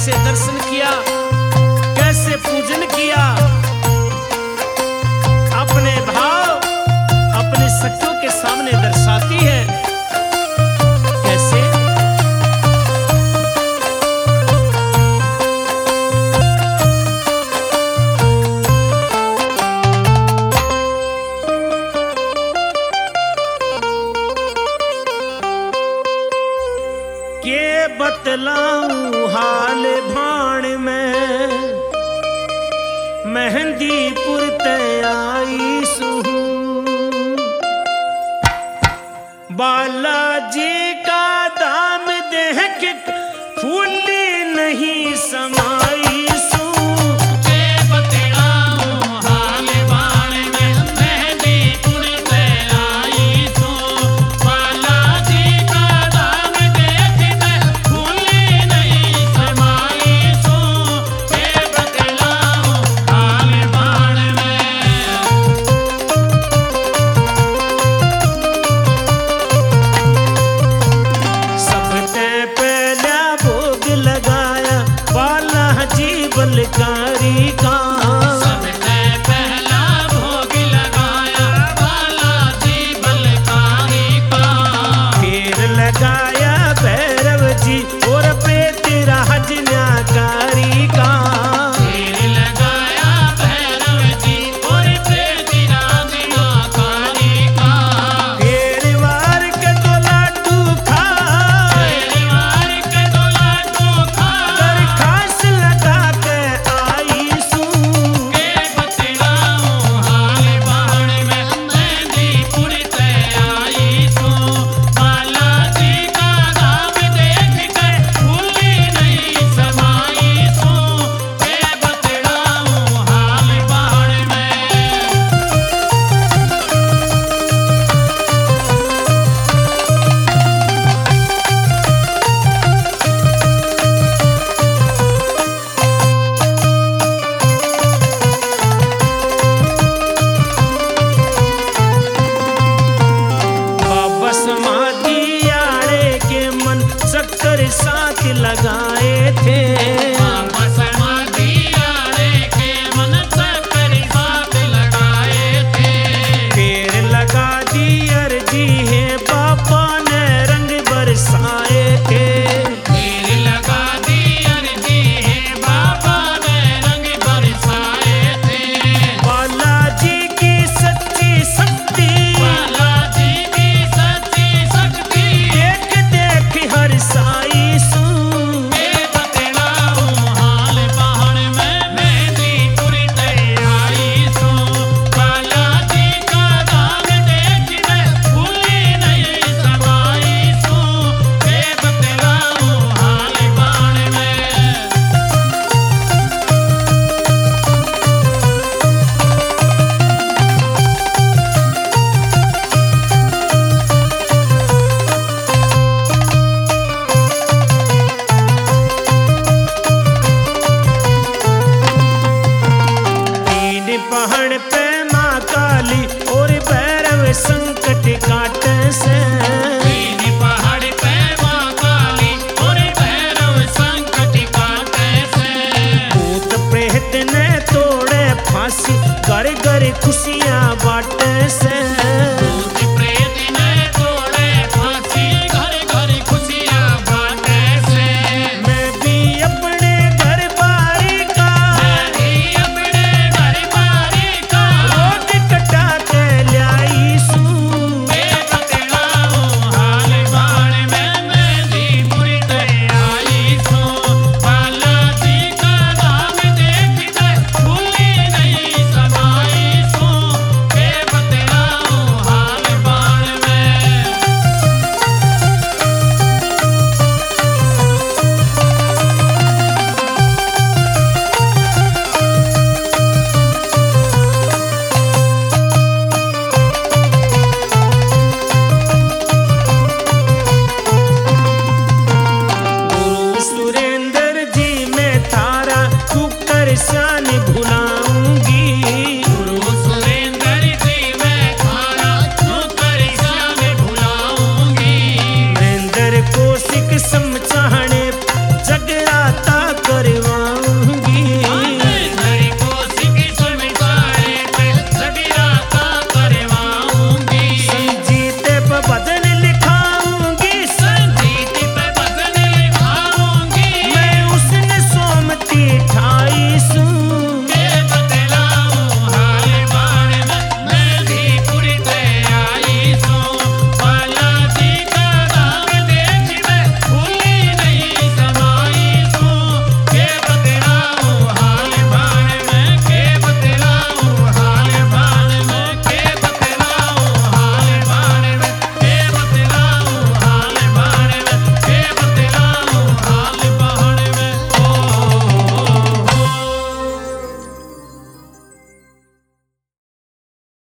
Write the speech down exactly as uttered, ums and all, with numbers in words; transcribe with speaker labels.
Speaker 1: कैसे दर्शन किया, कैसे पूजन किया, अपने भाव अपने सखियों के सामने दर्शाती है। कैसे? के बतलाऊं हाल भाण में, मेहंदीपुर तैयाई सू, बालाजी का दाम देख फूली नहीं समाई सू। बलकारी का सबसे पहला भोग लगाया बालाजी बलकारी का, फिर लगाया भैरव जी और पेतराज न्याकारी का, फिर लगाया भैरव जी और पेतराज न्याकारी का। फिर वार के दो लाडू खा, फिर वार के दो लाडू खा, दरखास्त लगा चक्कर साथ लगाए थे, के मन चक्कर साथ लगाए थे। फिर लगा दी अर्जी है पापा ने रंग बरसाए थे, फिर लगा दी अर्जी है पापा ने रंग बरसाए थे। बालाजी की सच्ची शक्ति, बालाजी की सच्ची शक्ति देख देख हर साई सू। हाल पहाड़ में मेहंदीपुर तैयारी सू, बालाजी का दाम देख फूली नहीं समाई सू, बतलाऊं हाल पहाड़ में। पहाड़ पे माँ काली और भैरव संकट काटे से, पहाड़ पे माँ काली और भैरव संकट काटे से। भूत प्रेत ने तोड़े फांसी, घर घर खुशी